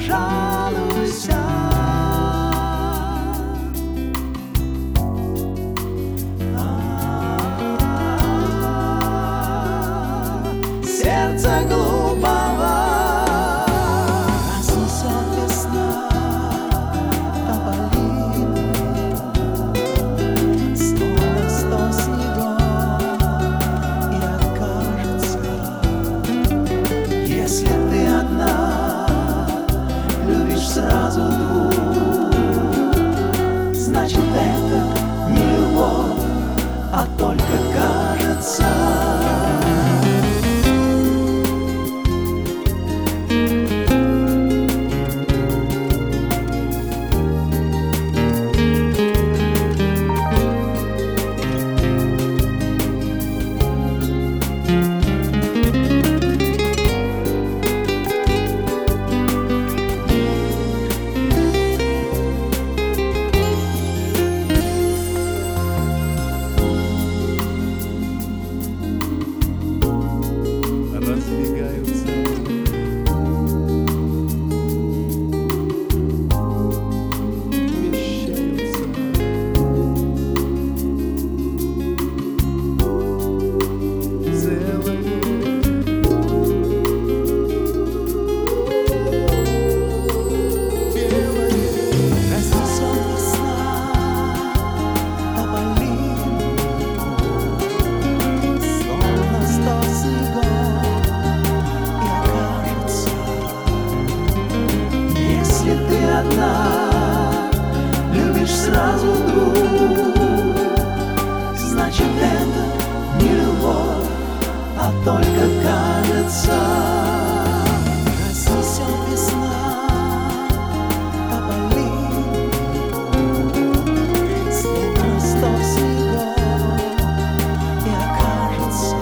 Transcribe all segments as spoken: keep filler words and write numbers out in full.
жалуйся. Сердце глупого разнесет весна тополин, словно сто снегов, и окажется, если ты одна любишь сразу двух, значит это не любовь, а только кажется. Разбегаются, вмещаются, целые. Разнесет весна тополин, словно сто снегов, и окажется, если ты одна любишь сразу двух, значит это не любовь, а только кажется. Разнесет весна тополин, словно сто снегов, и окажется,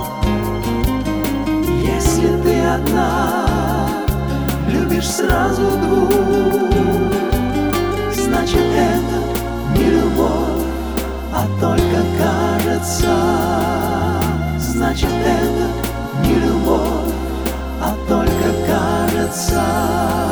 если ты одна любишь сразу двух, значит это не любовь, а только кажется. Значит это не любовь, а только кажется.